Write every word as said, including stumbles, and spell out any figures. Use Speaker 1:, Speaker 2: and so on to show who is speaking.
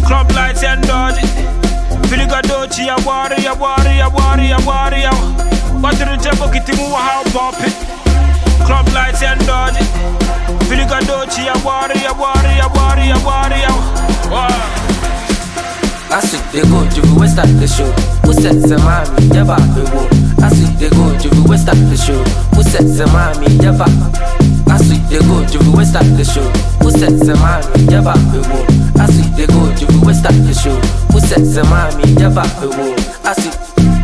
Speaker 1: Club lights and dodgy. Filigadochi, a warrior, warrior, warrior, warrior. What to the jumbo kitimu how pop it. Club lights and dodgy. Filigadochi, a warrior, warrior, warrior, warrior. Wow.
Speaker 2: Last week they go to West at the show. Who said the mommy never be wo? Last week they go to West at the show. Who said the mommy never? Last week they go to West at the show. Who said the mommy never be wo? Last week they go to West at the show. Who said the mommy never be wo? Last week.